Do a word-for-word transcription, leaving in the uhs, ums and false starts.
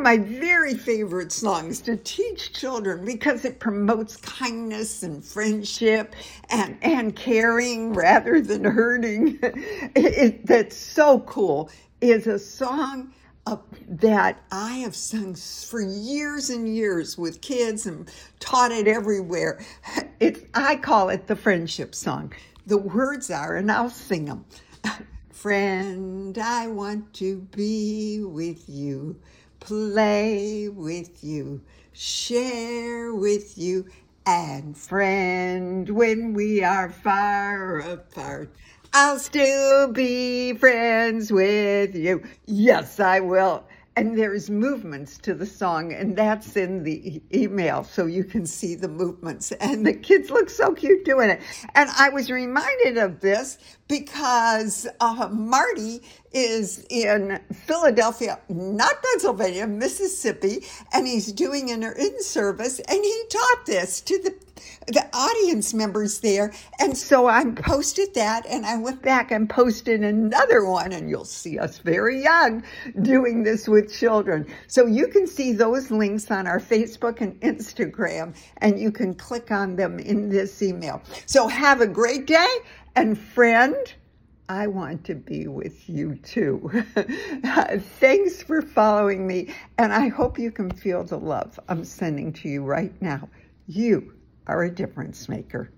my very favorite songs to teach children because it promotes kindness and friendship and, and caring rather than hurting. It, it, that's so cool. Is a song uh, that I have sung for years and years with kids and taught it everywhere. It's, I call it the friendship song. The words are, and I'll sing them. Friend, I want to be with you, play with you, share with you, and friend, when we are far apart, I'll still be friends with you. Yes, I will. And there's movements to the song, and that's in the e- email, so you can see the movements. And the kids look so cute doing it. And I was reminded of this because uh, Marty is in Philadelphia, not Pennsylvania, Mississippi, and he's doing an in-service, and he taught this to the the audience members there. And so I posted that, and I went back and posted another one, and you'll see us very young doing this with children. So you can see those links on our Facebook and Instagram, and you can click on them in this email. So have a great day, and friend, I want to be with you too. Thanks for following me, and I hope you can feel the love I'm sending to you right now. You are a difference maker.